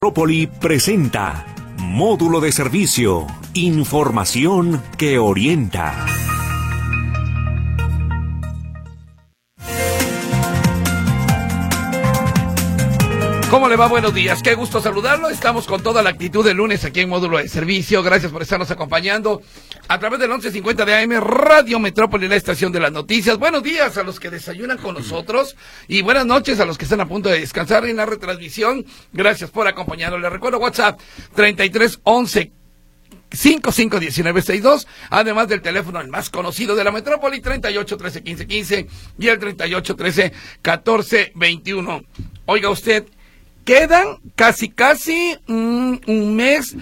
Metrópoli presenta Módulo de Servicio, información que orienta. ¿Cómo le va? Buenos días, qué gusto saludarlo. Estamos con toda la actitud de lunes aquí en Módulo de Servicio. Gracias por estarnos acompañando a través del 1150 de AM, Radio Metrópoli, la estación de las noticias. Buenos días a los que desayunan con nosotros y buenas noches a los que están a punto de descansar en la retransmisión. Gracias por acompañarnos. Les recuerdo WhatsApp 3311 551962, además del teléfono el más conocido de la metrópoli, 38131515 y el 38131421. Oiga usted, quedan casi un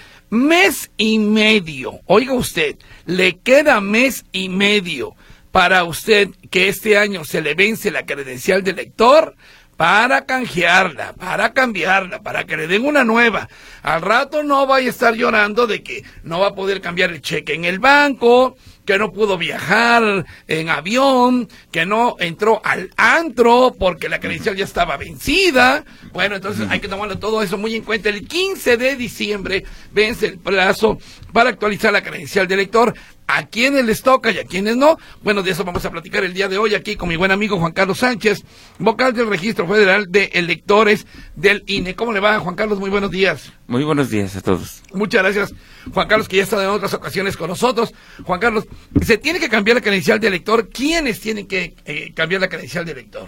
mes y medio. Oiga usted, le queda mes y medio para usted que este año se le vence la credencial de lector para canjearla, para cambiarla, para que le den una nueva. Al rato no vaya a estar llorando de que no va a poder cambiar el cheque en el banco, que no pudo viajar en avión, que no entró al antro porque la credencial ya estaba vencida. Bueno, entonces hay que tomarlo todo eso muy en cuenta. El 15 de diciembre vence el plazo para actualizar la credencial de lector. ¿A quiénes les toca y a quiénes no? Bueno, de eso vamos a platicar el día de hoy aquí con mi buen amigo Juan Carlos Sánchez, vocal del Registro Federal de Electores del INE. ¿Cómo le va, Juan Carlos? Muy buenos días. Muy buenos días a todos. Muchas gracias, Juan Carlos, que ya está en otras ocasiones con nosotros. Juan Carlos, ¿se tiene que cambiar la credencial de elector? ¿Quiénes tienen que cambiar la credencial de elector?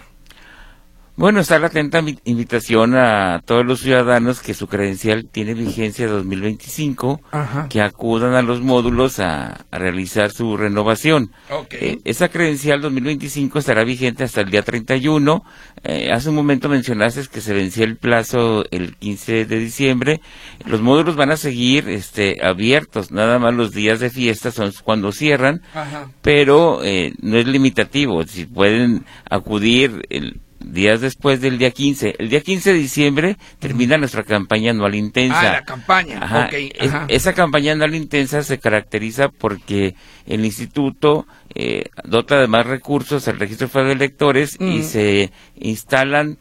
Bueno, está la atenta invitación a todos los ciudadanos que su credencial tiene vigencia 2025, Ajá. que acudan a los módulos a realizar su renovación. Okay. Esa credencial 2025 estará vigente hasta el día 31. Hace un momento mencionaste que se vencía el plazo el 15 de diciembre. Los módulos van a seguir abiertos, nada más los días de fiesta son cuando cierran, Ajá. pero no es limitativo, si pueden acudir días después del día 15. El día 15 de diciembre termina nuestra campaña anual intensa. La campaña, Ajá. Okay. Ajá. Esa campaña anual intensa se caracteriza porque el instituto dota de más recursos al Registro Federal de Electores y se instalan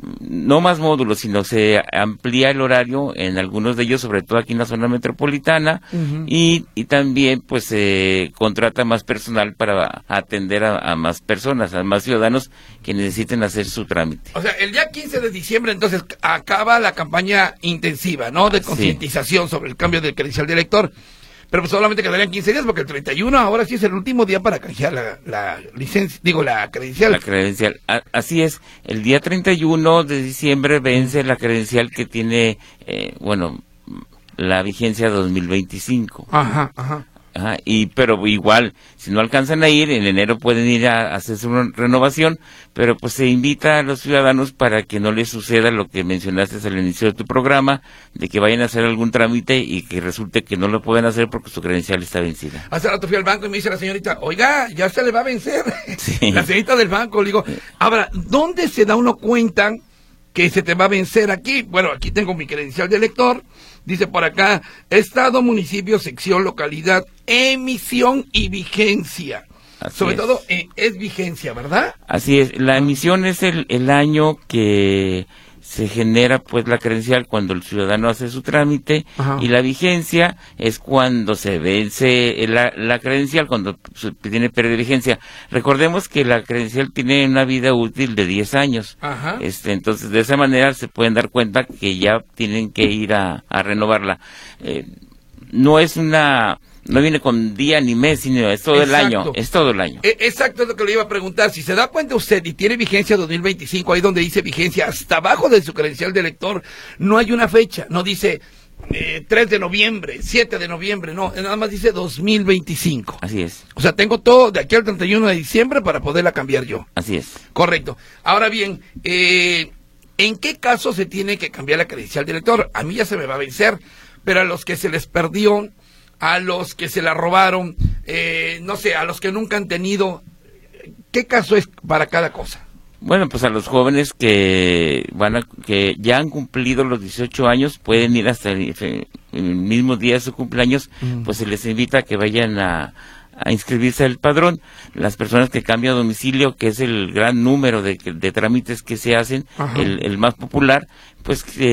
no más módulos, sino se amplía el horario en algunos de ellos, sobre todo aquí en la zona metropolitana, y también pues se contrata más personal para atender a más personas, a más ciudadanos que necesiten hacer su trámite. O sea, el día 15 de diciembre entonces acaba la campaña intensiva, ¿no? De concientización sobre el cambio del credencial de elector. Pero pues solamente quedarían 15 días porque el 31 ahora sí es el último día para canjear la licencia, la credencial. La credencial, así es. El día 31 de diciembre vence la credencial que tiene, la vigencia 2025. Ajá, ajá. Ajá, pero igual, si no alcanzan a ir, en enero pueden ir a hacer su renovación, pero pues se invita a los ciudadanos para que no les suceda lo que mencionaste al inicio de tu programa, de que vayan a hacer algún trámite y que resulte que no lo pueden hacer porque su credencial está vencida. Hace rato fui al banco y me dice la señorita, oiga, ya se le va a vencer. Sí. La señorita del banco, le digo, ahora, ¿dónde se da uno cuenta que se te va a vencer aquí? Bueno, aquí tengo mi credencial de elector. Dice por acá, estado, municipio, sección, localidad, emisión y vigencia. Sobre todo es vigencia, ¿verdad? Así es, la emisión es el año que se genera pues la credencial cuando el ciudadano hace su trámite. Ajá. Y la vigencia es cuando se vence la credencial, cuando tiene pérdida de vigencia. Recordemos que la credencial tiene una vida útil de 10 años. Ajá. Entonces de esa manera se pueden dar cuenta que ya tienen que ir a renovarla. No viene con día ni mes, sino es todo el año, es todo el año. Exacto, es lo que le iba a preguntar. Si se da cuenta usted y tiene vigencia 2025, ahí donde dice vigencia, hasta abajo de su credencial de elector, no hay una fecha, no dice 3 de noviembre, 7 de noviembre, no, nada más dice 2025. Así es. O sea, tengo todo de aquí al 31 de diciembre para poderla cambiar yo. Así es. Correcto. Ahora bien, ¿en qué caso se tiene que cambiar la credencial de elector? A mí ya se me va a vencer, pero a los que se les perdió, a los que se la robaron, no sé, a los que nunca han tenido, ¿qué caso es para cada cosa? Bueno, pues a los jóvenes que ya han cumplido los 18 años, pueden ir hasta el mismo día de su cumpleaños, pues se les invita a que vayan a inscribirse al padrón. Las personas que cambian de domicilio, que es el gran número de trámites que se hacen, el más popular, pues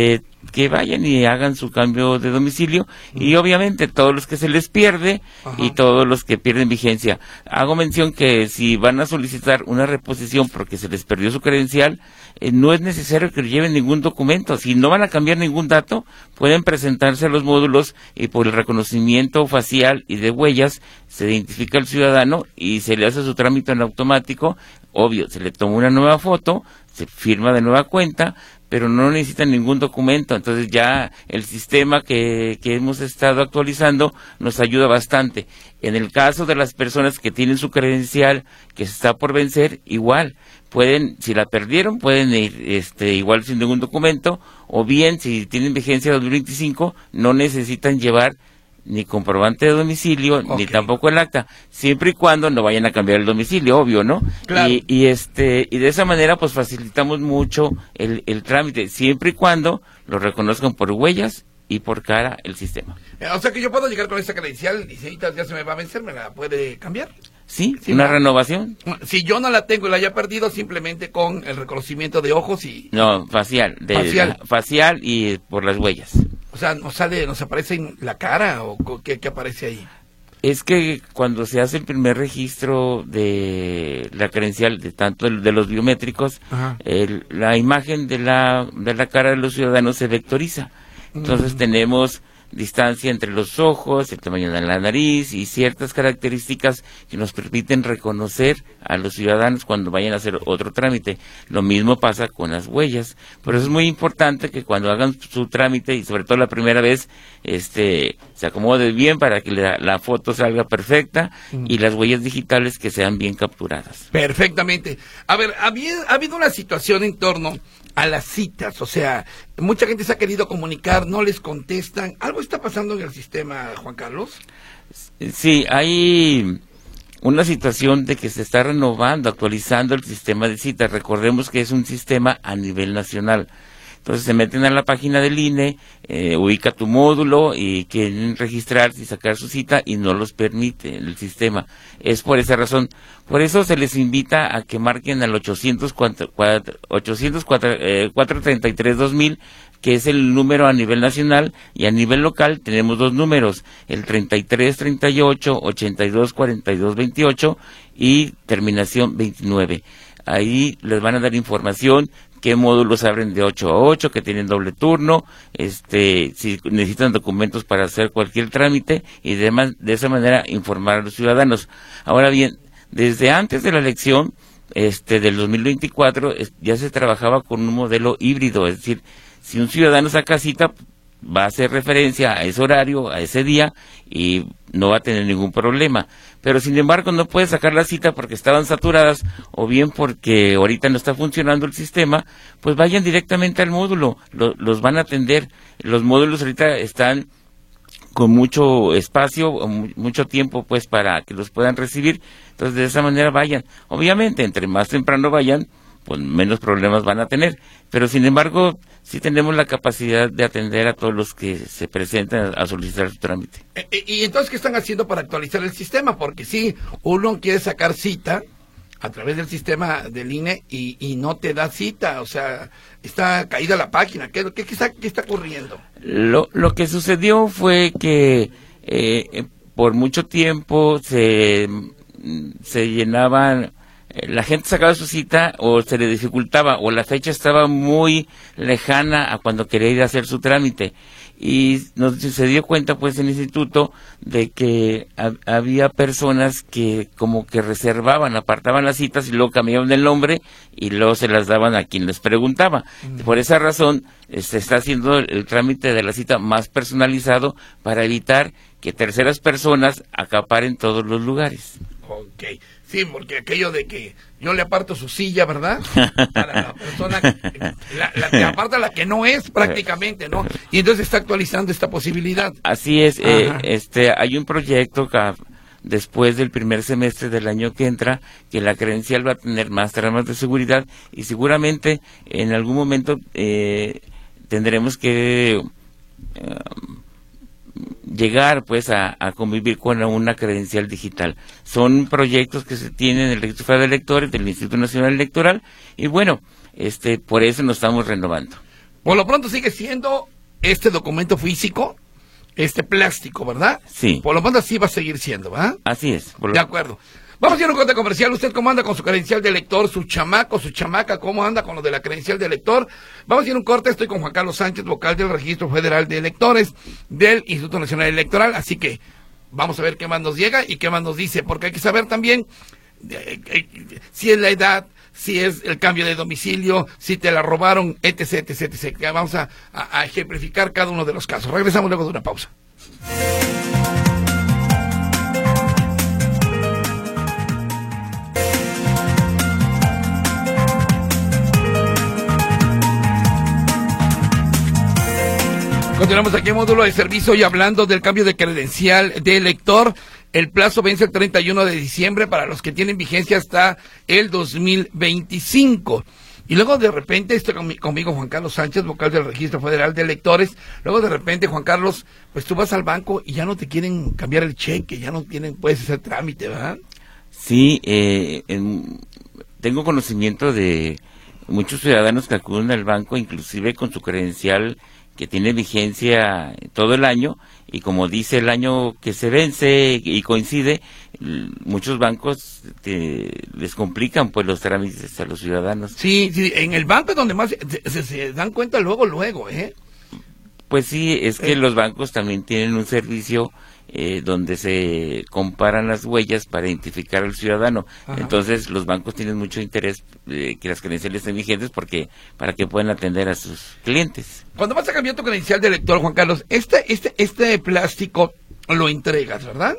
que vayan y hagan su cambio de domicilio, y obviamente todos los que se les pierde y todos los que pierden vigencia. Hago mención que si van a solicitar una reposición porque se les perdió su credencial, no es necesario que lleven ningún documento. Si no van a cambiar ningún dato, pueden presentarse a los módulos y por el reconocimiento facial y de huellas se identifica al ciudadano y se le hace su trámite en automático. Obvio, se le toma una nueva foto, se firma de nueva cuenta, pero no necesitan ningún documento. Entonces ya el sistema que hemos estado actualizando nos ayuda bastante. En el caso de las personas que tienen su credencial que se está por vencer, igual pueden, si la perdieron, pueden ir igual sin ningún documento, o bien si tienen vigencia de 2025 no necesitan llevar ni comprobante de domicilio, ni tampoco el acta, siempre y cuando no vayan a cambiar el domicilio, obvio, ¿no? Claro. Y de esa manera pues facilitamos mucho el trámite, siempre y cuando lo reconozcan por huellas y por cara el sistema. O sea que yo puedo llegar con esta credencial y si ahorita ya se me va a vencer, ¿me la puede cambiar? Sí, una renovación. Si yo no la tengo y la haya perdido, simplemente con el reconocimiento de ojos y... No, facial. Facial y por las huellas. O sea, ¿nos aparece en la cara o qué aparece ahí? Es que cuando se hace el primer registro de la credencial, de tanto de los biométricos, la imagen de la cara de los ciudadanos se vectoriza. Entonces tenemos distancia entre los ojos, el tamaño de la nariz y ciertas características que nos permiten reconocer a los ciudadanos cuando vayan a hacer otro trámite. Lo mismo pasa con las huellas. Por eso es muy importante que cuando hagan su trámite, y sobre todo la primera vez, se acomode bien para que la foto salga perfecta y las huellas digitales que sean bien capturadas. Perfectamente. A ver, ha habido una situación en torno a las citas, o sea, mucha gente se ha querido comunicar, no les contestan. ¿Algo está pasando en el sistema, Juan Carlos? Sí, hay una situación de que se está renovando, actualizando el sistema de citas. Recordemos que es un sistema a nivel nacional. Entonces se meten a la página del INE, ubica tu módulo y quieren registrarse y sacar su cita y no los permite el sistema. Es por esa razón. Por eso se les invita a que marquen al 433-2000, que es el número a nivel nacional, y a nivel local tenemos dos números, el 3338-824228 y terminación 29. Ahí les van a dar información, qué módulos abren de 8 a 8, que tienen doble turno, si necesitan documentos para hacer cualquier trámite, y demás, de esa manera informar a los ciudadanos. Ahora bien, desde antes de la elección del 2024 ya se trabajaba con un modelo híbrido, es decir, si un ciudadano saca cita, va a hacer referencia a ese horario, a ese día, y no va a tener ningún problema. Pero sin embargo no puede sacar la cita porque estaban saturadas, o bien porque ahorita no está funcionando el sistema, pues vayan directamente al módulo, los van a atender. Los módulos ahorita están con mucho espacio, mucho tiempo pues para que los puedan recibir. Entonces de esa manera vayan. Obviamente entre más temprano vayan, pues menos problemas van a tener, pero sin embargo sí tenemos la capacidad de atender a todos los que se presentan a solicitar su trámite. ¿Y entonces qué están haciendo para actualizar el sistema? Porque si uno quiere sacar cita a través del sistema del INE y no te da cita, o sea, está caída la página. ¿Qué está ocurriendo? Lo que sucedió fue que por mucho tiempo se llenaban, la gente sacaba su cita o se le dificultaba o la fecha estaba muy lejana a cuando quería ir a hacer su trámite, y se dio cuenta pues en el instituto de que había personas que como que reservaban, apartaban las citas y luego cambiaban el nombre y luego se las daban a quien les preguntaba. Por esa razón se está haciendo el trámite de la cita más personalizado para evitar que terceras personas acaparen todos los lugares. Ok, sí, porque aquello de que yo le aparto su silla, ¿verdad? Para la persona, la que aparta la que no es prácticamente, ¿no? Y entonces está actualizando esta posibilidad. Así es, hay un proyecto que después del primer semestre del año que entra, que la credencial va a tener más tramas de seguridad y seguramente en algún momento tendremos que llegar pues a convivir con una credencial digital. Son proyectos que se tienen en el Registro Federal de Electores del Instituto Nacional Electoral y bueno, por eso nos estamos renovando. Por lo pronto sigue siendo este documento físico, este plástico, ¿verdad? Sí. Por lo menos así va a seguir siendo, ¿verdad? Así es. De acuerdo. Vamos a ir a un corte comercial. ¿Usted cómo anda con su credencial de elector? ¿Su chamaco, su chamaca, cómo anda con lo de la credencial de elector? Vamos a ir a un corte. Estoy con Juan Carlos Sánchez, vocal del Registro Federal de Electores del Instituto Nacional Electoral. Así que vamos a ver qué más nos llega y qué más nos dice, porque hay que saber también si es la edad, si es el cambio de domicilio, si te la robaron, etc, etc, etc. Vamos a ejemplificar cada uno de los casos. Regresamos luego de una pausa. Continuamos aquí en Módulo de Servicio y hablando del cambio de credencial de elector. El plazo vence el 31 de diciembre para los que tienen vigencia hasta el 2025. Y luego de repente, estoy conmigo Juan Carlos Sánchez, vocal del Registro Federal de Electores. Luego de repente, Juan Carlos, pues tú vas al banco y ya no te quieren cambiar el cheque, ya no puedes hacer trámite, ¿verdad? Sí, tengo conocimiento de muchos ciudadanos que acuden al banco, inclusive con su credencial que tiene vigencia todo el año, y como dice el año que se vence y coincide, muchos bancos les complican pues los trámites a los ciudadanos. Sí, en el banco es donde más se dan cuenta luego, ¿eh? Pues sí, es que los bancos también tienen un servicio donde se comparan las huellas para identificar al ciudadano. Ajá. Entonces los bancos tienen mucho interés que las credenciales estén vigentes para que puedan atender a sus clientes. Cuando vas a cambiar tu credencial de elector, Juan Carlos, este plástico lo entregas, ¿verdad?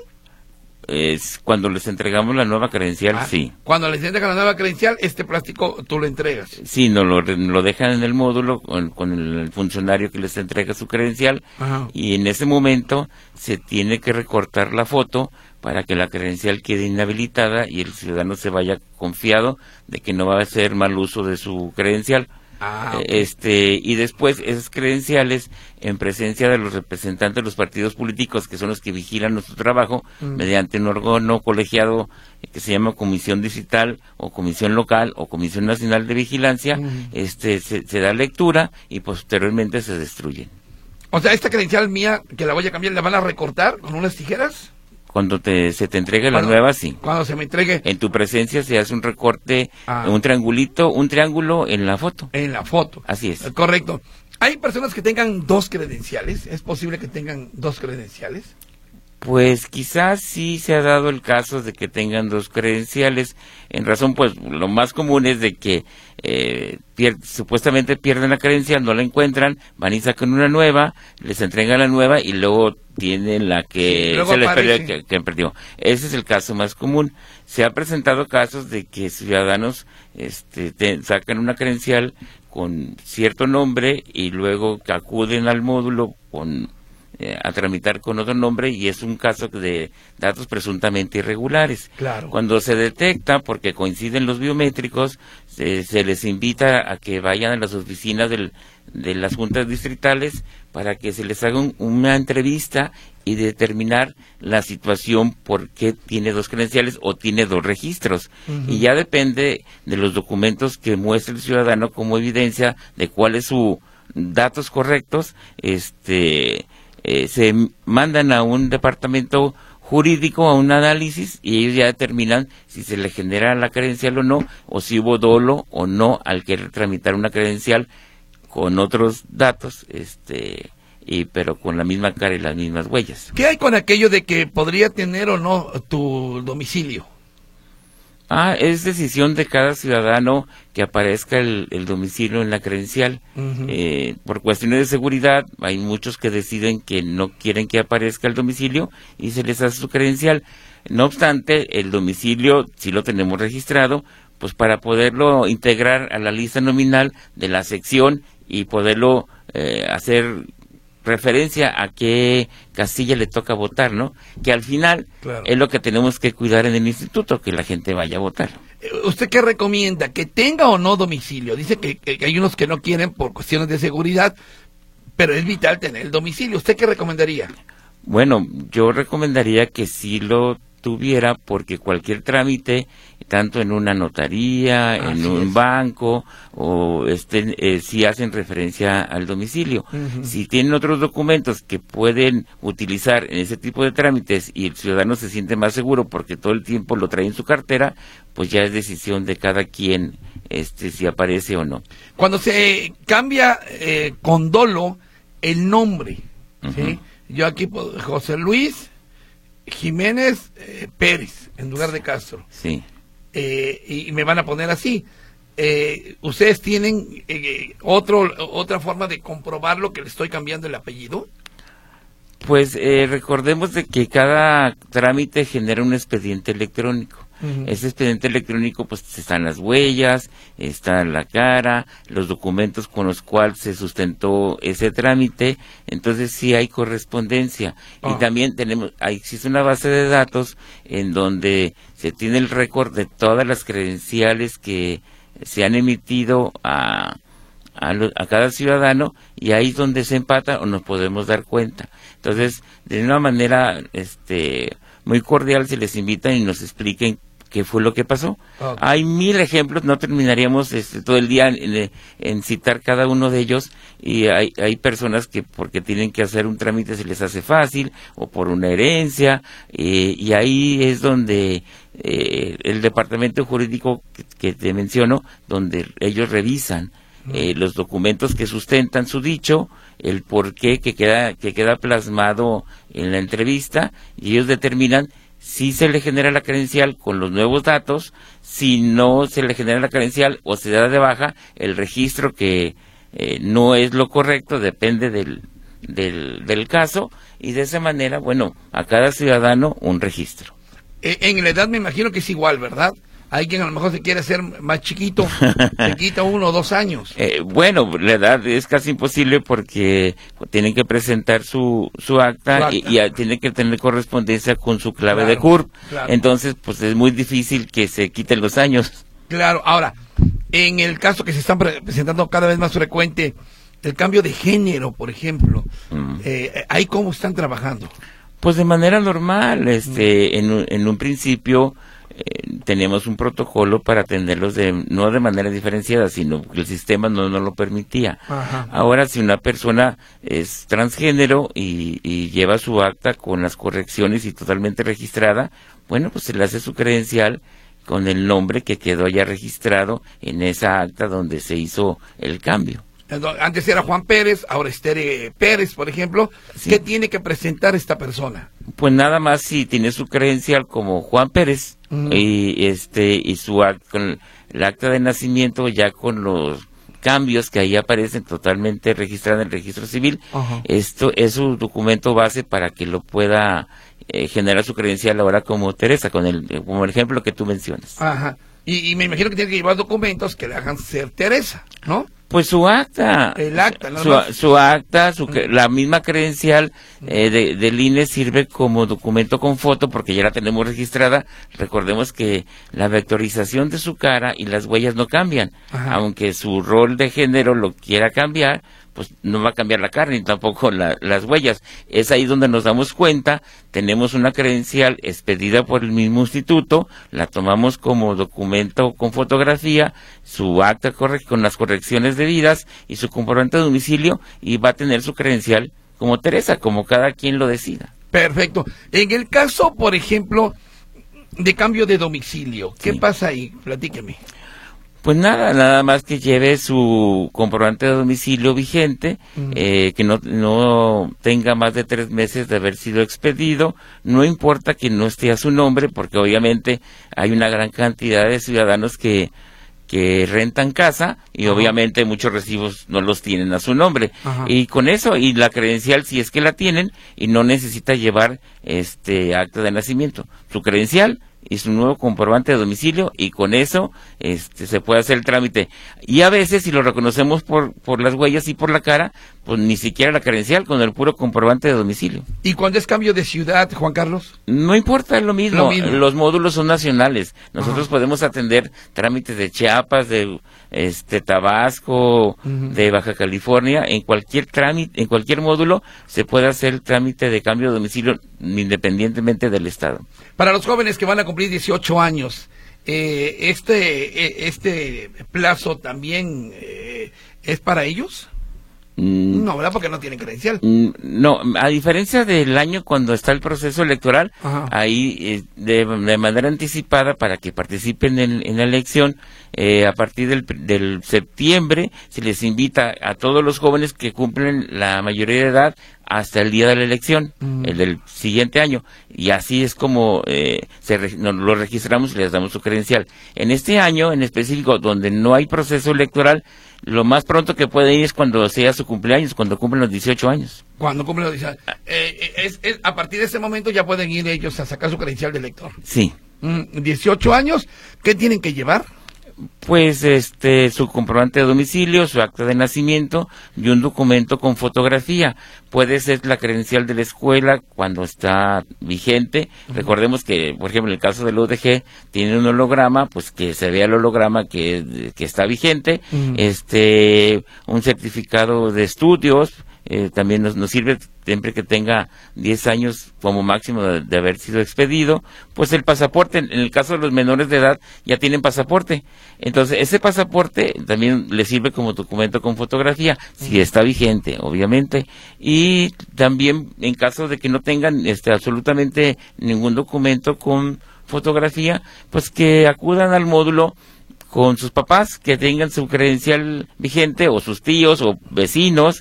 Cuando les entregamos la nueva credencial, sí. Cuando les entregan la nueva credencial, este plástico tú lo entregas. Sí, lo dejan en el módulo con el funcionario que les entrega su credencial. Ajá. Y en ese momento se tiene que recortar la foto para que la credencial quede inhabilitada y el ciudadano se vaya confiado de que no va a hacer mal uso de su credencial. Okay. Y después esas credenciales, en presencia de los representantes de los partidos políticos, que son los que vigilan nuestro trabajo, mediante un órgano colegiado que se llama Comisión Digital o Comisión Local o Comisión Nacional de Vigilancia, se da lectura y posteriormente se destruyen. O sea, esta credencial mía, que la voy a cambiar, ¿la van a recortar con unas tijeras? Cuando se te entregue la nueva, sí. Cuando se me entregue. En tu presencia se hace un recorte, un triángulo en la foto. En la foto. Así es. Correcto. ¿Hay personas que tengan dos credenciales? ¿Es posible que tengan dos credenciales? Pues quizás sí se ha dado el caso de que tengan dos credenciales. En razón, pues lo más común es de que supuestamente pierden la credencial, no la encuentran, van y sacan una nueva, les entregan la nueva y luego tienen la que se les perdió, que perdió. Ese es el caso más común. Se ha presentado casos de que ciudadanos sacan una credencial con cierto nombre y luego que acuden al módulo a tramitar con otro nombre, y es un caso de datos presuntamente irregulares. Claro. Cuando se detecta, porque coinciden los biométricos, se les invita a que vayan a las oficinas de las juntas distritales para que se les haga una entrevista y determinar la situación por qué tiene dos credenciales o tiene dos registros. Y ya depende de los documentos que muestre el ciudadano como evidencia de cuáles sus datos correctos, se mandan a un departamento jurídico a un análisis y ellos ya determinan si se le genera la credencial o no, o si hubo dolo o no al querer tramitar una credencial con otros datos, pero con la misma cara y las mismas huellas. ¿Qué hay con aquello de que podría tener o no tu domicilio? Es decisión de cada ciudadano que aparezca el domicilio en la credencial. Por cuestiones de seguridad, hay muchos que deciden que no quieren que aparezca el domicilio y se les hace su credencial. No obstante, el domicilio, si lo tenemos registrado, pues para poderlo integrar a la lista nominal de la sección y poderlo hacer referencia a qué casilla le toca votar, ¿no? Que al final es lo que tenemos que cuidar en el instituto, que la gente vaya a votar. ¿Usted qué recomienda? ¿Que tenga o no domicilio? Dice que hay unos que no quieren por cuestiones de seguridad, pero es vital tener el domicilio. ¿Usted qué recomendaría? Bueno, yo recomendaría que sí lo tuviera, porque cualquier trámite, tanto en una notaría, en un banco, o si hacen referencia al domicilio. Si tienen otros documentos que pueden utilizar en ese tipo de trámites y el ciudadano se siente más seguro porque todo el tiempo lo trae en su cartera, pues ya es decisión de cada quien si aparece o no. Cuando se cambia con dolo el nombre, ¿sí? Yo aquí, José Luis Jiménez Pérez, en lugar de Castro. Sí. Y me van a poner así. ¿Ustedes tienen otra forma de comprobarlo que le estoy cambiando el apellido? Pues recordemos de que cada trámite genera un expediente electrónico. Ese expediente electrónico, pues están las huellas, está la cara, los documentos con los cuales se sustentó ese trámite, entonces sí hay correspondencia. Y también existe una base de datos en donde se tiene el récord de todas las credenciales que se han emitido a cada ciudadano, y ahí es donde se empata o nos podemos dar cuenta. Entonces, de una manera muy cordial se les invita y nos expliquen qué fue lo que pasó. Hay 1000 ejemplos, no terminaríamos todo el día en citar cada uno de ellos, y hay personas que porque tienen que hacer un trámite se les hace fácil, o por una herencia, y ahí es donde el departamento jurídico que te menciono, donde ellos revisan los documentos que sustentan su dicho, el porqué que queda plasmado en la entrevista, y ellos determinan si se le genera la credencial con los nuevos datos, si no se le genera la credencial o se da de baja el registro que no es lo correcto, depende del caso, y de esa manera, bueno, a cada ciudadano un registro. En la edad me imagino que es igual, ¿verdad? Hay quien a lo mejor se quiere hacer más chiquito, se quita 1 o 2 años. Bueno, la edad es casi imposible porque tienen que presentar su acta y tienen que tener correspondencia con su clave de CURP. Claro. Entonces, pues es muy difícil que se quiten los años. Claro, ahora, en el caso que se están presentando cada vez más frecuente, el cambio de género, por ejemplo, ¿ahí cómo están trabajando? Pues de manera normal, en un principio tenemos un protocolo para atenderlos no de manera diferenciada, sino que el sistema no lo permitía. Ajá. Ahora, si una persona es transgénero y lleva su acta con las correcciones y totalmente registrada, bueno, pues se le hace su credencial con el nombre que quedó ya registrado en esa acta donde se hizo el cambio. Antes era Juan Pérez, ahora es Tere Pérez, por ejemplo. Sí. ¿Qué tiene que presentar esta persona? Pues nada más si tiene su credencial como Juan Pérez y su con el acta de nacimiento ya con los cambios que ahí aparecen totalmente registrados en el registro civil. Esto es su documento base para que lo pueda generar su credencial ahora como Teresa, como el ejemplo que tú mencionas. Ajá. Y me imagino que tiene que llevar documentos que le hagan ser Teresa, ¿no? Pues su acta. El acta, su acta, la misma credencial del INE sirve como documento con foto porque ya la tenemos registrada. Recordemos que la vectorización de su cara y las huellas no cambian. Ajá. Aunque su rol de género lo quiera cambiar, pues no va a cambiar la cara ni tampoco las huellas. Es ahí donde nos damos cuenta, tenemos una credencial expedida por el mismo instituto, la tomamos como documento con fotografía, su acta con las correcciones debidas y su comprobante de domicilio, y va a tener su credencial como Teresa, como cada quien lo decida. Perfecto. En el caso, por ejemplo, de cambio de domicilio, ¿qué pasa ahí? Platíqueme. Pues nada más que lleve su comprobante de domicilio vigente, que no tenga más de 3 meses de haber sido expedido. No importa que no esté a su nombre, porque obviamente hay una gran cantidad de ciudadanos que rentan casa y obviamente muchos recibos no los tienen a su nombre. Y con eso, y la credencial si es que la tienen, y no necesita llevar acta de nacimiento, su credencial y su nuevo comprobante de domicilio, y con eso se puede hacer el trámite. Y a veces, si lo reconocemos por las huellas y por la cara, pues ni siquiera la credencial, con el puro comprobante de domicilio. ¿Y cuando es cambio de ciudad, Juan Carlos? No importa, es lo mismo. Los módulos son nacionales. Nosotros podemos atender trámites de Chiapas, de Tabasco, de Baja California. En cualquier trámite, en cualquier módulo se puede hacer el trámite de cambio de domicilio independientemente del estado. Para los jóvenes que van a cumplir 18 años, este plazo también es para ellos. No, ¿verdad? Porque no tienen credencial. No, a diferencia del año cuando está el proceso electoral, ahí de manera anticipada para que participen en la elección, a partir del septiembre se les invita a todos los jóvenes que cumplen la mayoría de edad hasta el día de la elección, el del siguiente año, y así es como lo registramos y les damos su credencial. En este año en específico, donde no hay proceso electoral, lo más pronto que pueden ir es cuando sea su cumpleaños, cuando cumplen los 18 años. Cuando cumplen los 18 años. A partir de ese momento ya pueden ir ellos a sacar su credencial de elector. Sí. 18 años, ¿qué tienen que llevar? Pues su comprobante de domicilio, su acta de nacimiento y un documento con fotografía. Puede ser la credencial de la escuela cuando está vigente. Recordemos que, por ejemplo, en el caso del UDG tiene un holograma, pues que se vea el holograma que está vigente. Un certificado de estudios también nos sirve siempre que tenga 10 años como máximo de haber sido expedido. Pues el pasaporte, en el caso de los menores de edad, ya tienen pasaporte. Entonces, ese pasaporte también le sirve como documento con fotografía, si está vigente, obviamente. Y también, en caso de que no tengan absolutamente ningún documento con fotografía, pues que acudan al módulo con sus papás, que tengan su credencial vigente, o sus tíos o vecinos,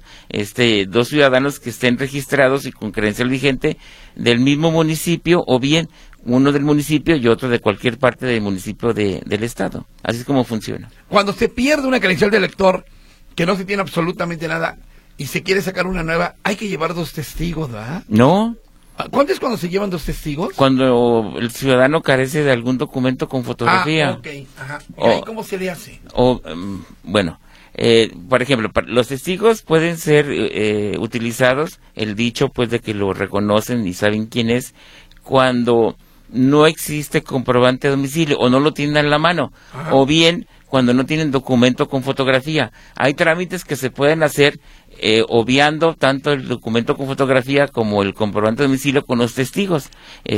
2 ciudadanos que estén registrados y con credencial vigente del mismo municipio, o bien uno del municipio y otro de cualquier parte del municipio del estado. Así es como funciona. Cuando se pierde una credencial de elector, que no se tiene absolutamente nada, y se quiere sacar una nueva, hay que llevar 2 testigos, ¿verdad? No. ¿Cuándo es cuando se llevan 2 testigos? Cuando el ciudadano carece de algún documento con fotografía. Ok, ajá. ¿Y ahí cómo se le hace? Bueno, por ejemplo, los testigos pueden ser utilizados, el dicho pues de que lo reconocen y saben quién es, cuando no existe comprobante de domicilio o no lo tienen en la mano, o bien cuando no tienen documento con fotografía. Hay trámites que se pueden hacer obviando tanto el documento con fotografía como el comprobante de domicilio con los testigos.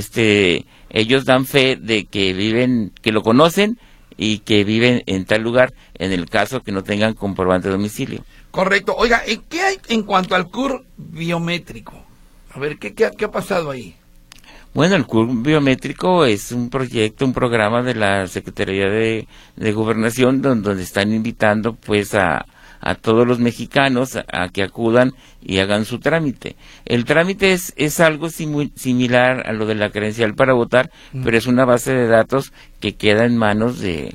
Ellos dan fe de que viven, que lo conocen y que viven en tal lugar, en el caso que no tengan comprobante de domicilio. Correcto. Oiga, ¿qué hay en cuanto al CUR biométrico? A ver, ¿qué ha pasado ahí? Bueno, el CUR biométrico es un proyecto, un programa de la Secretaría de Gobernación donde están invitando pues a todos los mexicanos a que acudan y hagan su trámite. El trámite es algo similar a lo de la credencial para votar, pero es una base de datos que queda en manos del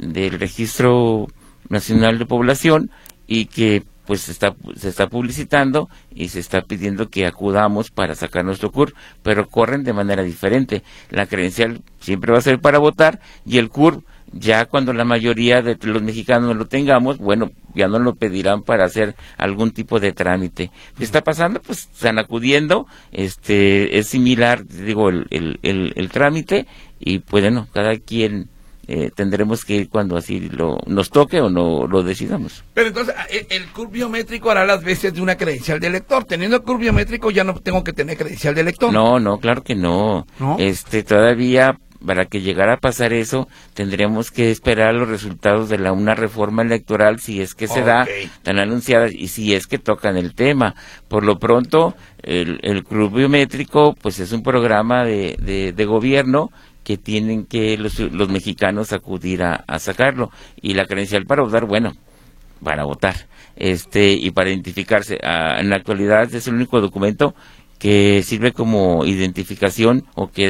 Registro Nacional de Población y que pues se está publicitando y se está pidiendo que acudamos para sacar nuestro CUR, pero corren de manera diferente. La credencial siempre va a ser para votar y el CUR, ya cuando la mayoría de los mexicanos lo tengamos, bueno, ya no lo pedirán para hacer algún tipo de trámite. ¿Qué está pasando? Pues están acudiendo, es similar, digo, el trámite, y pues bueno, cada quien tendremos que ir cuando así nos toque o no lo decidamos. Pero entonces, el CUR biométrico hará las veces de una credencial de elector. Teniendo el CUR biométrico ya no tengo que tener credencial de elector. No, claro que no. ¿No? Todavía, para que llegara a pasar eso, tendríamos que esperar los resultados de una reforma electoral, si es que se da, tan anunciada, y si es que tocan el tema. Por lo pronto, el CUR biométrico, pues es un programa de gobierno que tienen que los mexicanos acudir a sacarlo, y la credencial para votar, bueno, para votar, y para identificarse. En la actualidad es el único documento que sirve como identificación o que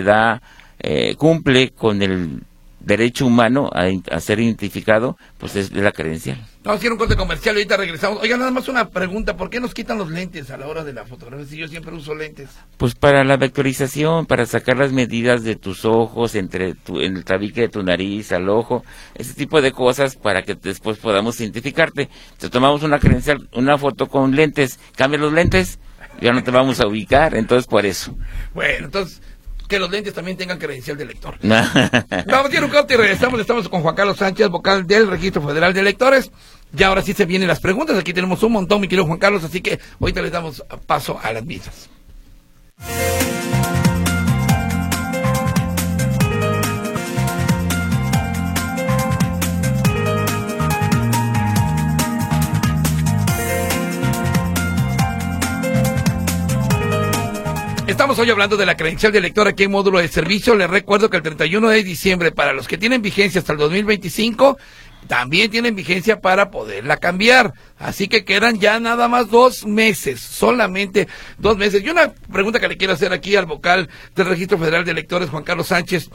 cumple con el derecho humano a ser identificado, pues es la credencial. Vamos a hacer un corte comercial y ahorita regresamos. Oiga, nada más una pregunta, ¿por qué nos quitan los lentes a la hora de la fotografía si yo siempre uso lentes? Pues para la vectorización, para sacar las medidas de tus ojos, en el tabique de tu nariz, al ojo, ese tipo de cosas para que después podamos identificarte. Te tomamos una credencial, una foto con lentes, cambia los lentes, ya no te vamos a ubicar, entonces por eso. Bueno, entonces, que los lentes también tengan credencial de lector. Vamos a hacer un corte y regresamos. Estamos con Juan Carlos Sánchez, vocal del Registro Federal de Electores. Ya ahora sí se vienen las preguntas. Aquí tenemos un montón, mi querido Juan Carlos, así que ahorita les damos paso a las mismas. Estamos hoy hablando de la credencial de lector aquí en Módulo de Servicio. Les recuerdo que el 31 de diciembre, para los que tienen vigencia hasta el 2025, también tienen vigencia para poderla cambiar. Así que quedan ya nada más 2 meses, solamente 2 meses. Y una pregunta que le quiero hacer aquí al vocal del Registro Federal de Electores, Juan Carlos Sánchez.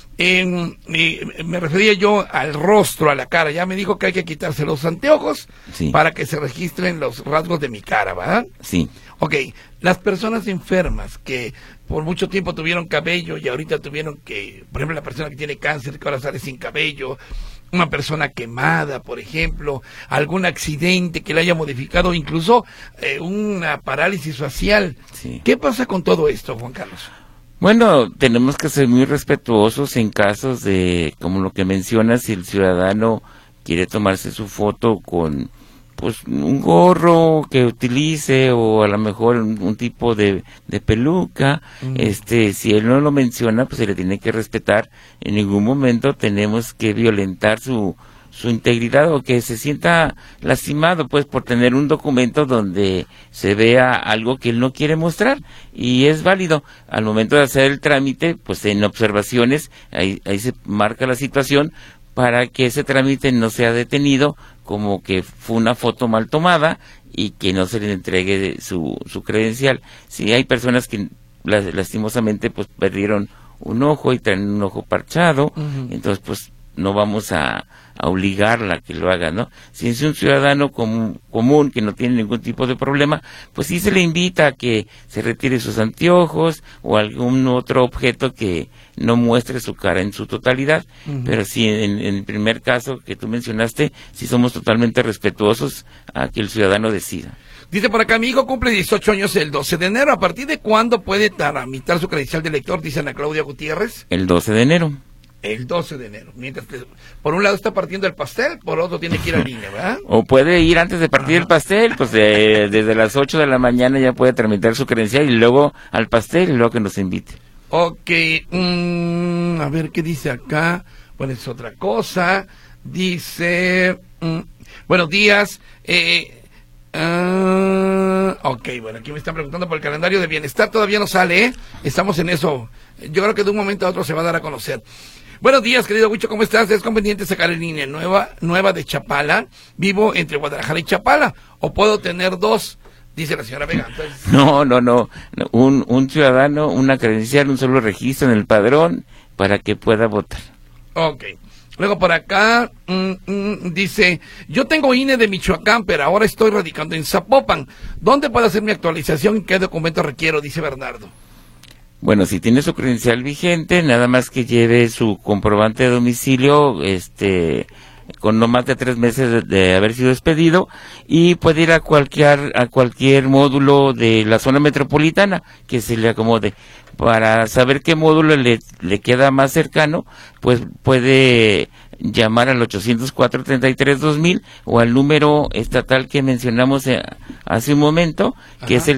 Me refería yo al rostro, a la cara. Ya me dijo que hay que quitarse los anteojos, sí, para que se registren los rasgos de mi cara, ¿verdad? Sí. Ok, las personas enfermas que por mucho tiempo tuvieron cabello y ahorita tuvieron que, por ejemplo, la persona que tiene cáncer que ahora sale sin cabello, una persona quemada, por ejemplo, algún accidente que le haya modificado, incluso una parálisis facial. Sí. ¿Qué pasa con todo esto, Juan Carlos? Bueno, tenemos que ser muy respetuosos en casos de, como lo que mencionas, si el ciudadano quiere tomarse su foto con pues un gorro que utilice o a lo mejor un tipo de peluca, si él no lo menciona, pues se le tiene que respetar. En ningún momento tenemos que violentar su integridad o que se sienta lastimado pues por tener un documento donde se vea algo que él no quiere mostrar, y es válido. Al momento de hacer el trámite, pues en observaciones ahí se marca la situación para que ese trámite no sea detenido como que fue una foto mal tomada y que no se le entregue su credencial. Si hay personas que lastimosamente pues perdieron un ojo y traen un ojo parchado, entonces pues no vamos a obligarla a que lo haga, ¿no? Si es un ciudadano común que no tiene ningún tipo de problema, pues sí se le invita a que se retire sus anteojos o algún otro objeto que no muestre su cara en su totalidad. Pero sí, en el primer caso que tú mencionaste, sí somos totalmente respetuosos a que el ciudadano decida. Dice por acá, mi hijo cumple 18 años el 12 de enero. ¿A partir de cuándo puede tramitar su credencial de lector? Dice Ana Claudia Gutiérrez. El 12 de enero. El 12 de enero. Mientras que por un lado está partiendo el pastel, por otro tiene que ir a línea, ¿verdad? O puede ir antes de partir el pastel, pues desde las 8 de la mañana ya puede tramitar su credencial y luego al pastel y luego que nos invite. Ok, a ver qué dice acá. Bueno, es otra cosa. Dice, buenos días. Ok, bueno, aquí me están preguntando por el calendario de bienestar. Todavía no sale, ¿eh? Estamos en eso. Yo creo que de un momento a otro se va a dar a conocer. Buenos días, querido Huicho, ¿cómo estás? ¿Es conveniente sacar en línea nueva de Chapala? Vivo entre Guadalajara y Chapala. ¿O puedo tener 2? Dice la señora Vega. Entonces... No. Un ciudadano, una credencial, un solo registro en el padrón para que pueda votar. Ok. Luego por acá dice, yo tengo INE de Michoacán, pero ahora estoy radicando en Zapopan. ¿Dónde puedo hacer mi actualización y qué documento requiero? Dice Bernardo. Bueno, si tiene su credencial vigente, nada más que lleve su comprobante de domicilio, con no más de 3 meses de haber sido expedido, y puede ir a cualquier módulo de la zona metropolitana que se le acomode. Para saber qué módulo le queda más cercano, pues puede llamar al 804-33-2000 o al número estatal que mencionamos hace un momento, que es el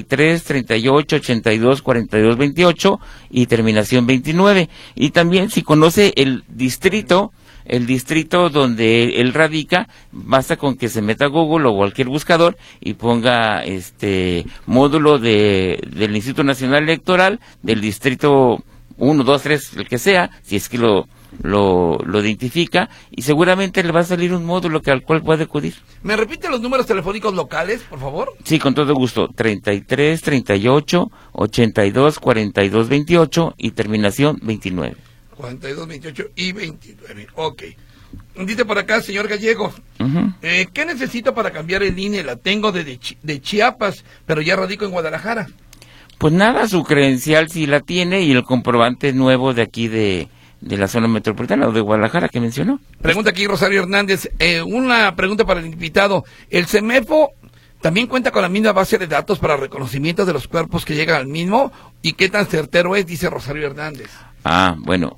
33-38-82-42-28 y terminación 29. Y también si conoce el distrito donde él radica, basta con que se meta a Google o cualquier buscador y ponga módulo del Instituto Nacional Electoral del distrito 1, 2, 3, el que sea, si es que lo identifica, y seguramente le va a salir un módulo al cual puede acudir. ¿Me repite los números telefónicos locales, por favor? Sí, con todo gusto. 33 38 82 42 28 y terminación 29. 42, 28 y 29. Ok. Dice por acá, señor Gallego, ¿qué necesito para cambiar el INE? La tengo de Chiapas, pero ya radico en Guadalajara. Pues nada, su credencial sí la tiene y el comprobante nuevo de aquí de la zona metropolitana o de Guadalajara que mencionó. Pregunta aquí Rosario Hernández, una pregunta para el invitado. ¿El CEMEFO también cuenta con la misma base de datos para reconocimiento de los cuerpos que llegan al mismo? ¿Y qué tan certero es? Dice Rosario Hernández. Bueno,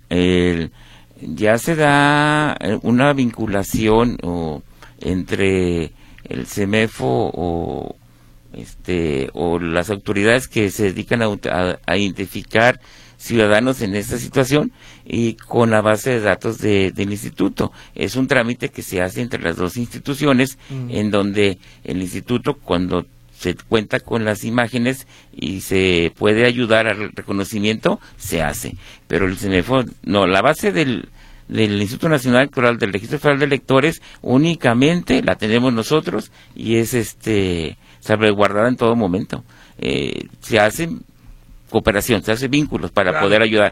ya se da una vinculación entre el CEMEFO o las autoridades que se dedican a identificar ciudadanos en esta situación y con la base de datos del instituto. Es un trámite que se hace entre las dos instituciones, en donde el instituto, cuando se cuenta con las imágenes y se puede ayudar al reconocimiento, se hace. Pero el CEMEFO, no, la base del Instituto Nacional Electoral, del Registro Federal de Electores, únicamente la tenemos nosotros y es salvaguardada en todo momento. Se hace cooperación, se hace vínculos para poder ayudar.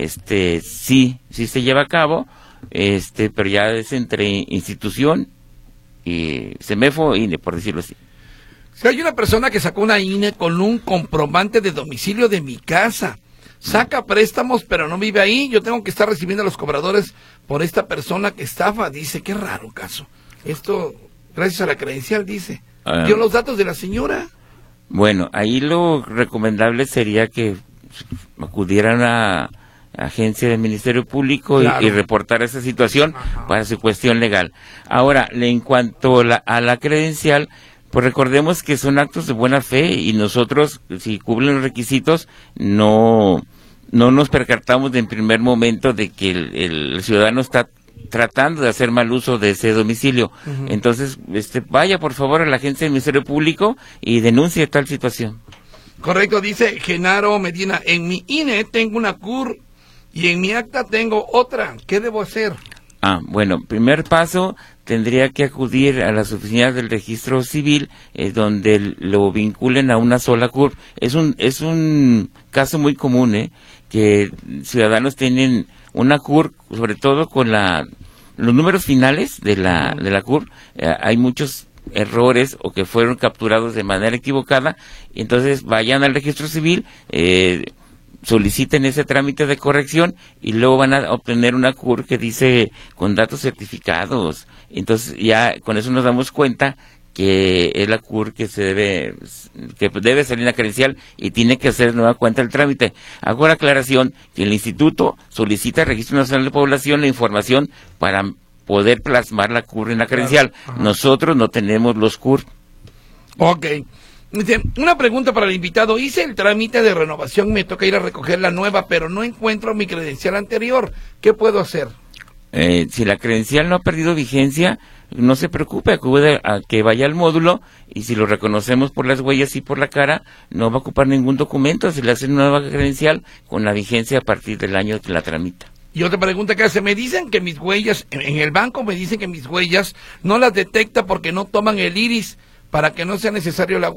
Sí se lleva a cabo, pero ya es entre institución y CEMEFO, INE, por decirlo así. Si hay una persona que sacó una INE con un comprobante de domicilio de mi casa, saca préstamos pero no vive ahí, yo tengo que estar recibiendo a los cobradores por esta persona que estafa. Dice, qué raro caso. Esto, gracias a la credencial, dice. ¿Dio los datos de la señora? Bueno, ahí lo recomendable sería que acudieran a agencia del Ministerio Público y reportar esa situación para su cuestión legal. Ahora, en cuanto a la credencial, pues recordemos que son actos de buena fe y nosotros, si cubren los requisitos, no nos percatamos de en primer momento de que el ciudadano está tratando de hacer mal uso de ese domicilio. Entonces, vaya por favor a la agencia del Ministerio Público y denuncie tal situación. Correcto, dice Genaro Medina, en mi INE tengo una CUR y en mi acta tengo otra. ¿Qué debo hacer? Bueno, primer paso, tendría que acudir a las oficinas del registro civil, donde lo vinculen a una sola CUR. Es un caso muy común, que ciudadanos tienen una CUR, sobre todo con los números finales de la CUR, hay muchos errores o que fueron capturados de manera equivocada, y entonces vayan al registro civil, soliciten ese trámite de corrección y luego van a obtener una CUR que dice con datos certificados. Entonces ya con eso nos damos cuenta que es la CUR que debe salir la credencial y tiene que hacer nueva cuenta el trámite. Hago la aclaración que el instituto solicita al Registro Nacional de Población la información para poder plasmar la CUR en la credencial. Nosotros no tenemos los CUR. Ok. Una pregunta para el invitado. Hice el trámite de renovación, me toca ir a recoger la nueva, pero no encuentro mi credencial anterior. ¿Qué puedo hacer? Si la credencial no ha perdido vigencia, no se preocupe, acude a que vaya al módulo y si lo reconocemos por las huellas y por la cara, no va a ocupar ningún documento, se le hace una nueva credencial con la vigencia a partir del año que la tramita. Y otra pregunta que hace, me dicen que mis huellas, en el banco me dicen que mis huellas no las detecta porque no toman el iris para que no sea necesario la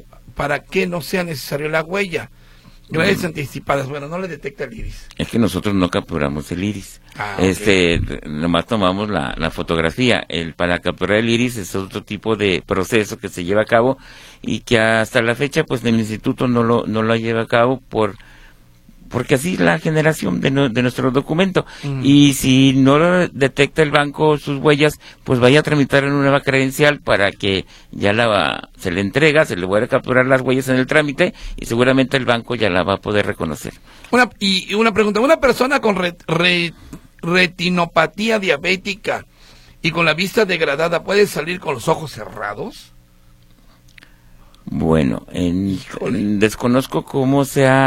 huella. Gracias anticipadas, bueno, no le detecta el iris. Es que nosotros no capturamos el iris. Okay. Nomás tomamos la fotografía. Para capturar el iris es otro tipo de proceso que se lleva a cabo y que hasta la fecha pues el instituto no lo lleva a cabo porque así es la generación de nuestro documento. Y si no lo detecta el banco sus huellas, pues vaya a tramitar una nueva credencial para que ya se le entrega, se le vuelve a capturar las huellas en el trámite y seguramente el banco ya la va a poder reconocer. Una pregunta, una persona con retinopatía diabética y con la vista degradada, ¿puede salir con los ojos cerrados? Bueno, desconozco cómo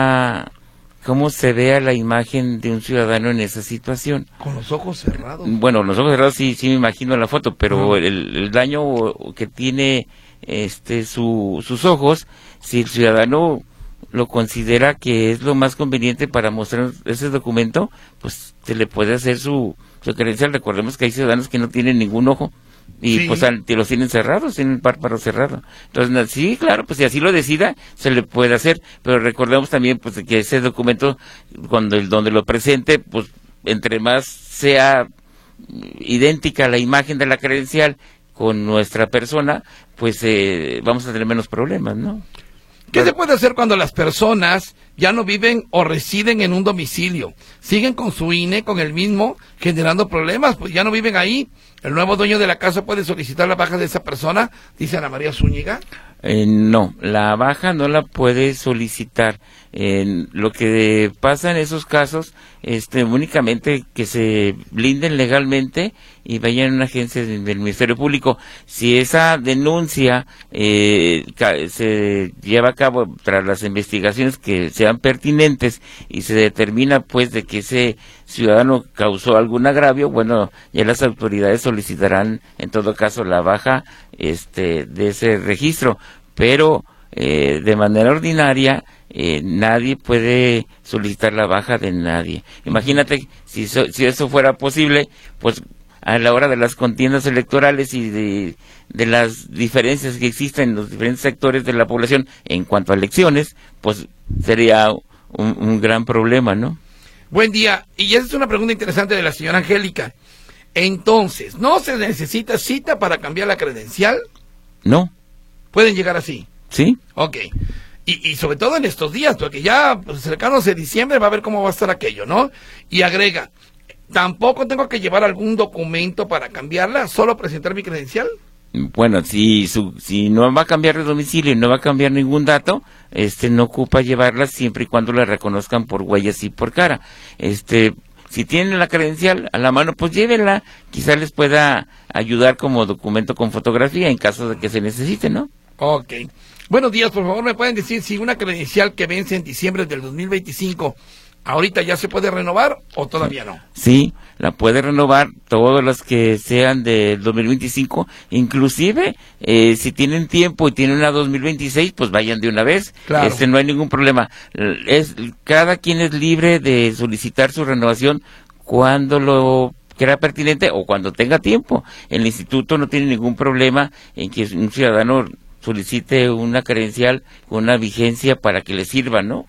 se vea la imagen de un ciudadano en esa situación. ¿Con los ojos cerrados? Bueno, los ojos cerrados sí me imagino la foto, pero el daño que tiene sus ojos, si el ciudadano lo considera que es lo más conveniente para mostrar ese documento, pues se le puede hacer su credencial. Recordemos que hay ciudadanos que no tienen ningún ojo y pues los tienen cerrados, tienen el párpado cerrado. Entonces, sí, claro, pues si así lo decida, se le puede hacer, pero recordemos también pues que ese documento, donde lo presente, pues entre más sea idéntica a la imagen de la credencial con nuestra persona, pues vamos a tener menos problemas, ¿no? ¿Qué se puede hacer cuando las personas ya no viven o residen en un domicilio? Siguen con su INE, con el mismo, generando problemas, pues ya no viven ahí. ¿El nuevo dueño de la casa puede solicitar la baja de esa persona? Dice Ana María Zúñiga. No, la baja no la puede solicitar. Lo que pasa en esos casos, únicamente que se blinden legalmente y vayan a una agencia del Ministerio Público. Si esa denuncia se lleva a cabo tras las investigaciones que sean pertinentes y se determina pues de que ese ciudadano causó algún agravio, bueno, ya las autoridades solicitarán en todo caso la baja de ese registro, pero de manera ordinaria nadie puede solicitar la baja de nadie. Imagínate si eso fuera posible, pues a la hora de las contiendas electorales y de las diferencias que existen en los diferentes sectores de la población en cuanto a elecciones, pues sería un gran problema, ¿no? Buen día, y esa es una pregunta interesante de la señora Angélica. Entonces, ¿no se necesita cita para cambiar la credencial? No. ¿Pueden llegar así? Sí. Ok. Y sobre todo en estos días, porque ya pues, cercanos a diciembre va a ver cómo va a estar aquello, ¿no? Y agrega, ¿tampoco tengo que llevar algún documento para cambiarla? ¿Solo presentar mi credencial? Bueno, si no va a cambiar de domicilio y no va a cambiar ningún dato, no ocupa llevarla siempre y cuando la reconozcan por huellas y por cara. Si tienen la credencial a la mano, pues llévenla, quizá les pueda ayudar como documento con fotografía en caso de que se necesite, ¿no? Ok. Buenos días, por favor, ¿me pueden decir si una credencial que vence en diciembre del 2025, ahorita ya se puede renovar o todavía no? Sí, la puede renovar todas las que sean del 2025, inclusive si tienen tiempo y tienen una 2026, pues vayan de una vez, claro. No hay ningún problema. Cada quien es libre de solicitar su renovación cuando lo crea pertinente o cuando tenga tiempo. El instituto no tiene ningún problema en que un ciudadano solicite una credencial con una vigencia para que le sirva, ¿no?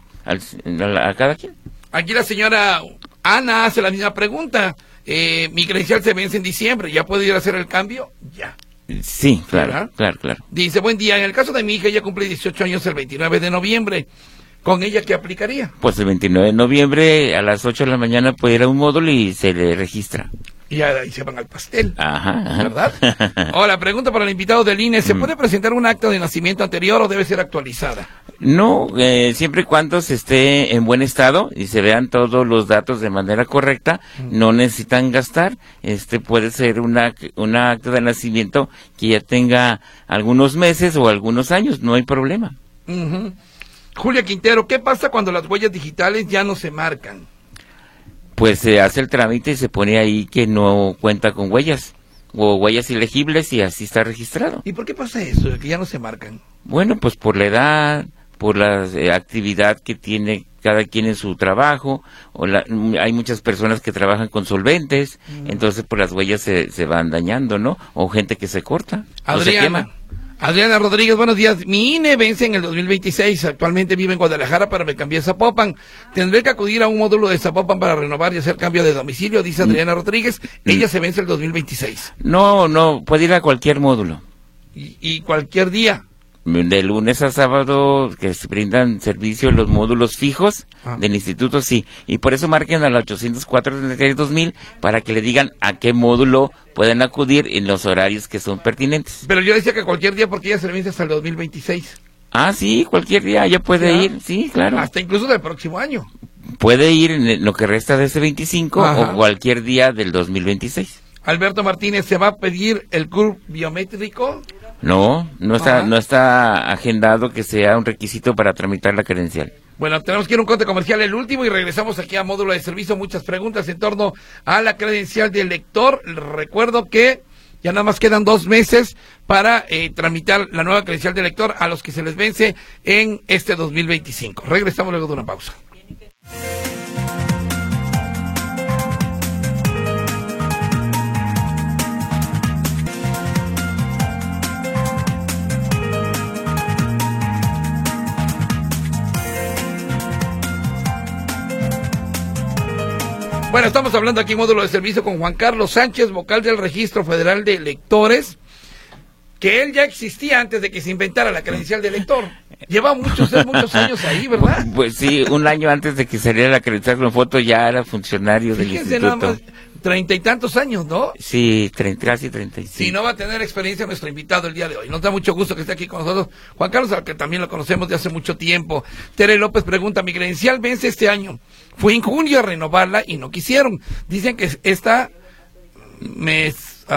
A cada quien. Aquí la señora Ana hace la misma pregunta. Mi credencial se vence en diciembre, ¿ya puedo ir a hacer el cambio? Ya. Sí, claro, ¿verdad? claro. Dice, buen día, en el caso de mi hija, ella cumple 18 años el 29 de noviembre. ¿Con ella qué aplicaría? Pues el 29 de noviembre a las 8 de la mañana puede ir a un módulo y se le registra. Y ahí se van al pastel. Ajá. ¿Verdad? Ahora, pregunta para el invitado del INE, ¿se puede presentar un acta de nacimiento anterior o debe ser actualizada? No, siempre y cuando se esté en buen estado y se vean todos los datos de manera correcta, no necesitan gastar. Puede ser una acta de nacimiento que ya tenga algunos meses o algunos años, no hay problema. Uh-huh. Julia Quintero, ¿qué pasa cuando las huellas digitales ya no se marcan? Pues se hace el trámite y se pone ahí que no cuenta con huellas o huellas ilegibles y así está registrado. ¿Y por qué pasa eso, de que ya no se marcan? Bueno, pues por la edad, por la actividad que tiene cada quien en su trabajo, hay muchas personas que trabajan con solventes, entonces pues las huellas se van dañando, ¿no? O gente que se corta o se quema. Adriana Rodríguez, buenos días. Mi INE vence en el 2026. Actualmente vivo en Guadalajara, pero me cambié a Zapopan. ¿Tendré que acudir a un módulo de Zapopan para renovar y hacer cambio de domicilio? Dice Adriana Rodríguez. Ella se vence el 2026. No, puede ir a cualquier módulo. ¿Y cualquier día? De lunes a sábado que se brindan servicio en los módulos fijos del instituto, sí. Y por eso marquen al 804-2000 para que le digan a qué módulo pueden acudir en los horarios que son pertinentes. Pero yo decía que cualquier día porque ella se vence hasta el 2026. Ah, sí, cualquier día ya puede ir, sí, claro. Hasta incluso del próximo año. Puede ir en lo que resta de ese 25 o cualquier día del 2026. Alberto Martínez, ¿se va a pedir el CURP biométrico? No está agendado que sea un requisito para tramitar la credencial. Bueno, tenemos que ir a un corte comercial, el último, y regresamos aquí a Módulo de Servicio. Muchas preguntas en torno a la credencial del lector. Recuerdo que ya nada más quedan 2 meses para tramitar la nueva credencial del lector a los que se les vence en este 2025. Regresamos luego de una pausa. Bueno, estamos hablando aquí en Módulo de Servicio con Juan Carlos Sánchez, vocal del Registro Federal de Electores, que él ya existía antes de que se inventara la credencial de elector. Lleva muchos años ahí, ¿verdad? Pues sí, un año antes de que saliera la credencial con foto ya era funcionario del instituto. Nada más, 30 y tantos años, ¿no? Sí, casi 35. Si no va a tener experiencia nuestro invitado el día de hoy. Nos da mucho gusto que esté aquí con nosotros. Juan Carlos, al que también lo conocemos de hace mucho tiempo. Tere López pregunta, mi credencial vence este año. Fui en junio a renovarla y no quisieron. Dicen que esta me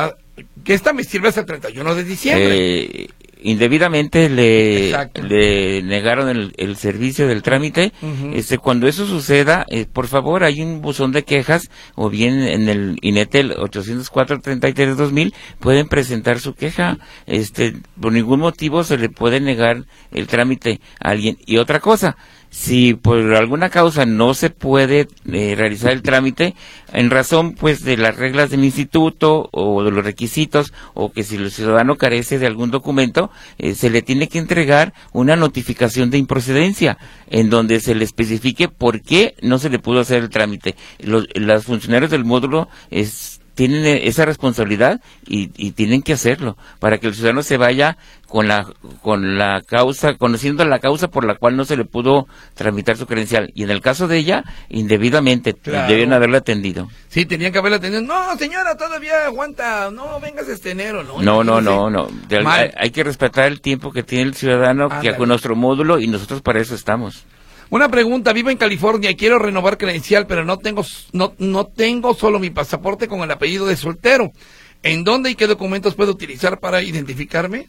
sirve hasta el 31 de diciembre. Indebidamente le negaron el servicio del trámite. Cuando eso suceda, por favor, hay un buzón de quejas, o bien en el INETEL 804-33-2000 pueden presentar su queja. Por ningún motivo se le puede negar el trámite a alguien. Y otra cosa, si por alguna causa no se puede realizar el trámite, en razón pues de las reglas del instituto o de los requisitos, o que si el ciudadano carece de algún documento, se le tiene que entregar una notificación de improcedencia, en donde se le especifique por qué no se le pudo hacer el trámite. Los funcionarios del módulo tienen esa responsabilidad y tienen que hacerlo para que el ciudadano se vaya con la causa, conociendo la causa por la cual no se le pudo tramitar su credencial. Y en el caso de ella, indebidamente, claro, debieron haberla atendido. Sí, tenían que haberla atendido. No, señora, todavía aguanta. No, vengas enero, ¿no? No. Hay que respetar el tiempo que tiene el ciudadano, que con nuestro módulo, y nosotros para eso estamos. Una pregunta, vivo en California y quiero renovar credencial, pero no tengo solo mi pasaporte con el apellido de soltero. ¿En dónde y qué documentos puedo utilizar para identificarme?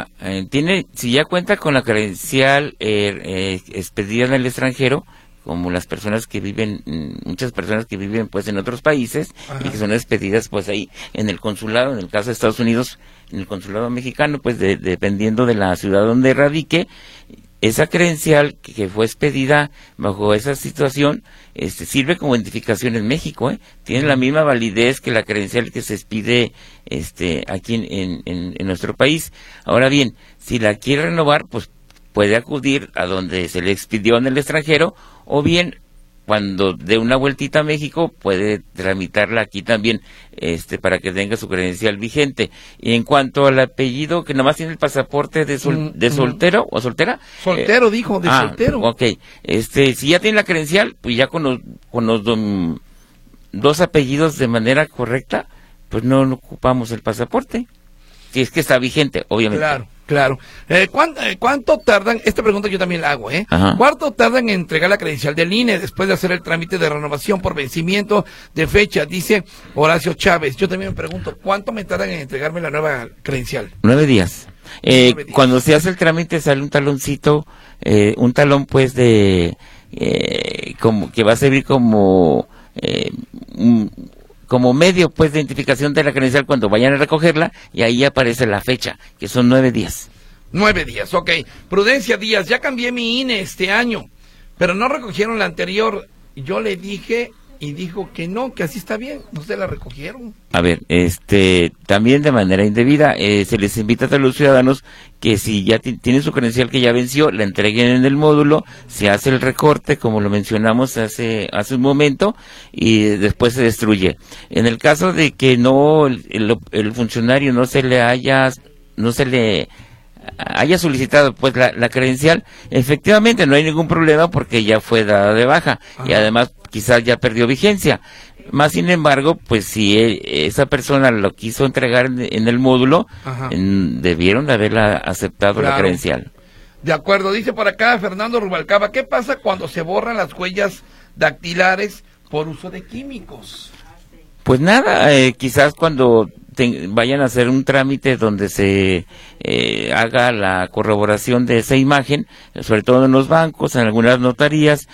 Si ya cuenta con la credencial expedida en el extranjero, como las personas que viven, muchas personas que viven pues en otros países, y que son expedidas pues ahí en el consulado, en el caso de Estados Unidos, en el consulado mexicano, pues dependiendo de la ciudad donde radique, esa credencial que fue expedida bajo esa situación sirve como identificación en México, tiene la misma validez que la credencial que se expide aquí en nuestro país. Ahora bien, si la quiere renovar, pues puede acudir a donde se le expidió en el extranjero, o bien cuando dé una vueltita a México puede tramitarla aquí también, para que tenga su credencial vigente. Y en cuanto al apellido, que nomás tiene el pasaporte de soltero o soltera. Soltero, dijo, de soltero. Ok, si ya tiene la credencial, pues ya con los dos apellidos de manera correcta, pues no ocupamos el pasaporte. Si es que está vigente, obviamente. Claro. ¿Cuánto tardan? Esta pregunta yo también la hago, ¿Cuánto tardan en entregar la credencial del INE después de hacer el trámite de renovación por vencimiento de fecha? Dice Horacio Chávez. Yo también me pregunto, ¿cuánto me tardan en entregarme la nueva credencial? 9 días. 9 días. Cuando se hace el trámite sale un taloncito, un talón pues como que va a servir como medio pues de identificación de la credencial cuando vayan a recogerla, y ahí aparece la fecha, que son 9 días. 9 días, ok. Prudencia Díaz, ya cambié mi INE este año, pero no recogieron la anterior. Yo le dije y dijo que no, que así está bien, no se la recogieron. A ver, también de manera indebida, se les invita a los ciudadanos que si ya tienen su credencial que ya venció, la entreguen en el módulo, se hace el recorte, como lo mencionamos hace un momento, y después se destruye. En el caso de que no, el funcionario no se le haya solicitado pues la credencial, efectivamente no hay ningún problema porque ya fue dada de baja. Ajá. Y además quizás ya perdió vigencia. Más sin embargo, pues si esa persona lo quiso entregar en el módulo, debieron de haberla aceptado, claro, la credencial. De acuerdo, dice por acá Fernando Rubalcaba, ¿qué pasa cuando se borran las huellas dactilares por uso de químicos? Pues nada, quizás cuando vayan a hacer un trámite donde se haga la corroboración de esa imagen, sobre todo en los bancos, en algunas notarías,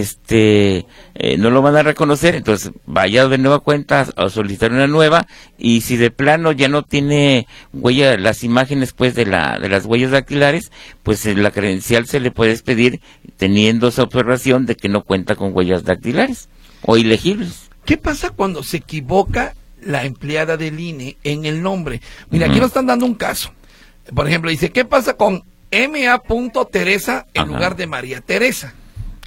no lo van a reconocer, entonces vaya de nueva cuenta a solicitar una nueva, y si de plano ya no tiene huella, las imágenes pues de las huellas dactilares, pues la credencial se le puede expedir teniendo esa observación de que no cuenta con huellas dactilares o ilegibles. ¿Qué pasa cuando se equivoca la empleada del INE en el nombre? Mira, aquí nos están dando un caso. Por ejemplo, dice, ¿qué pasa con M.A. Teresa en lugar de María Teresa?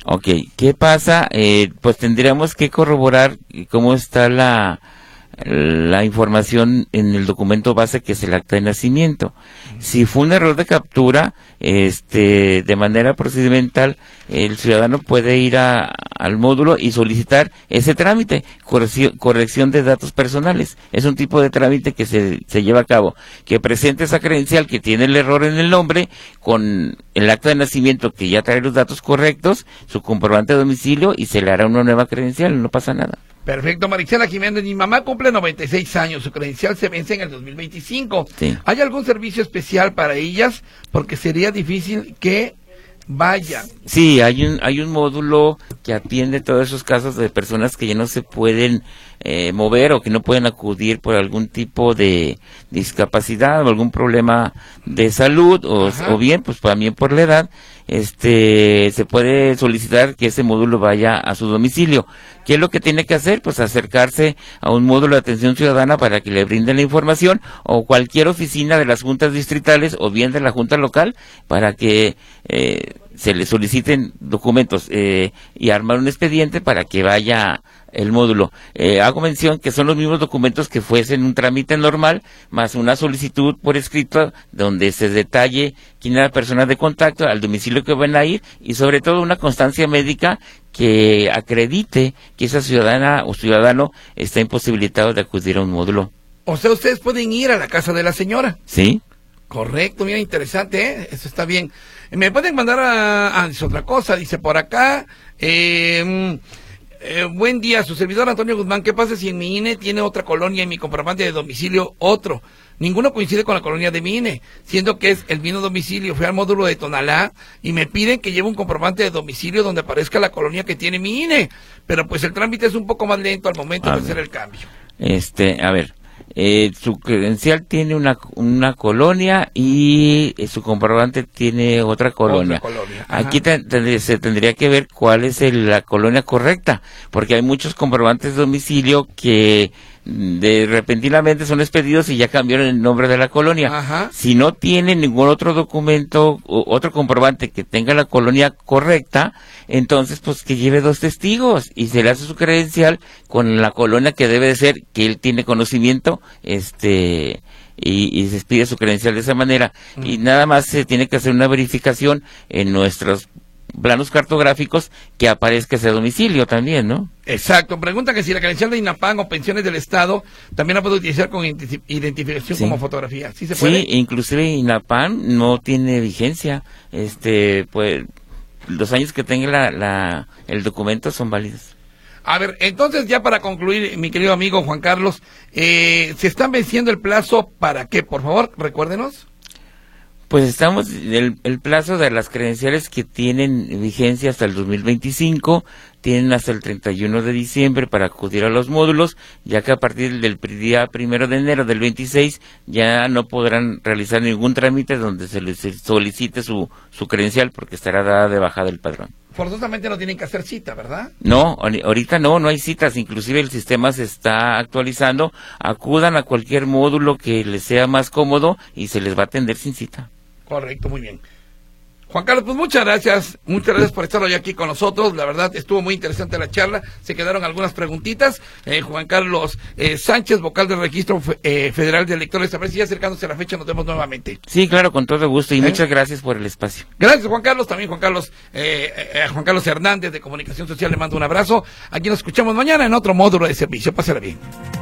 Ok, ¿qué pasa? Pues tendríamos que corroborar cómo está la información en el documento base, que es el acta de nacimiento. Si fue un error de captura, de manera procedimental, el ciudadano puede ir al módulo y solicitar ese trámite, corrección de datos personales. Es un tipo de trámite que se lleva a cabo, que presente esa credencial que tiene el error en el nombre, con el acta de nacimiento que ya trae los datos correctos, su comprobante de domicilio, y se le hará una nueva credencial, no pasa nada. Perfecto, Maricela Jiménez, mi mamá cumple 96 años, su credencial se vence en el 2025. Sí. ¿Hay algún servicio especial para ellas? Porque sería difícil que vayan. Sí, hay un módulo que atiende todos esos casos de personas que ya no se pueden mover, o que no pueden acudir por algún tipo de discapacidad o algún problema de salud, o bien, pues también por la edad. Se puede solicitar que ese módulo vaya a su domicilio. ¿Qué es lo que tiene que hacer? Pues acercarse a un módulo de atención ciudadana para que le brinden la información, o cualquier oficina de las juntas distritales o bien de la junta local, para que se le soliciten documentos y armar un expediente para que vaya el módulo. Hago mención que son los mismos documentos que fuesen un trámite normal, más una solicitud por escrito donde se detalle quién es la persona de contacto, al domicilio que van a ir, y sobre todo una constancia médica que acredite que esa ciudadana o ciudadano está imposibilitado de acudir a un módulo. O sea, ustedes pueden ir a la casa de la señora. ¿Sí? Correcto, mira, interesante, ¿eh? Eso está bien. Me pueden mandar dice otra cosa, dice por acá, buen día, su servidor Antonio Guzmán, ¿qué pasa si en mi INE tiene otra colonia y mi comprobante de domicilio otro? Ninguno coincide con la colonia de mi INE, siendo que es el mismo domicilio. Fui al módulo de Tonalá y me piden que lleve un comprobante de domicilio donde aparezca la colonia que tiene mi INE, pero pues el trámite es un poco más lento al momento de hacer el cambio. A ver, su credencial tiene una colonia y su comprobante tiene otra colonia. Aquí se tendría que ver cuál es la colonia correcta, porque hay muchos comprobantes de domicilio que repentinamente son expedidos y ya cambiaron el nombre de la colonia. Ajá. Si no tiene ningún otro documento o otro comprobante que tenga la colonia correcta, entonces pues que lleve 2 testigos y se le hace su credencial con la colonia que debe de ser, que él tiene conocimiento, y se expide su credencial de esa manera. Y nada más se tiene que hacer una verificación en nuestros planos cartográficos que aparezca ese domicilio también, ¿no? Exacto. Pregunta que si la credencial de INAPAM o pensiones del Estado también la puedo utilizar con identificación como fotografía. ¿Sí se puede? Sí, inclusive INAPAM no tiene vigencia. Pues los años que tenga el documento son válidos. A ver, entonces ya para concluir, mi querido amigo Juan Carlos, ¿se están venciendo el plazo para qué? Por favor, recuérdenos. Pues estamos, el plazo de las credenciales que tienen vigencia hasta el 2025, tienen hasta el 31 de diciembre para acudir a los módulos, ya que a partir del día 1 de enero del 26 ya no podrán realizar ningún trámite donde se les solicite su credencial, porque estará dada de baja del padrón. Forzosamente no tienen que hacer cita, ¿verdad? No, ahorita no hay citas, inclusive el sistema se está actualizando. Acudan a cualquier módulo que les sea más cómodo y se les va a atender sin cita. Correcto, muy bien. Juan Carlos, pues muchas gracias por estar hoy aquí con nosotros. La verdad estuvo muy interesante la charla, se quedaron algunas preguntitas. Juan Carlos Sánchez, vocal del Registro Federal de Electores, a ver si ya acercándose a la fecha nos vemos nuevamente. Sí, claro, con todo gusto, y muchas gracias por el espacio. Gracias, Juan Carlos. También Juan Carlos Hernández de Comunicación Social, le mando un abrazo. Aquí nos escuchamos mañana en otro módulo de servicio. Pásala bien.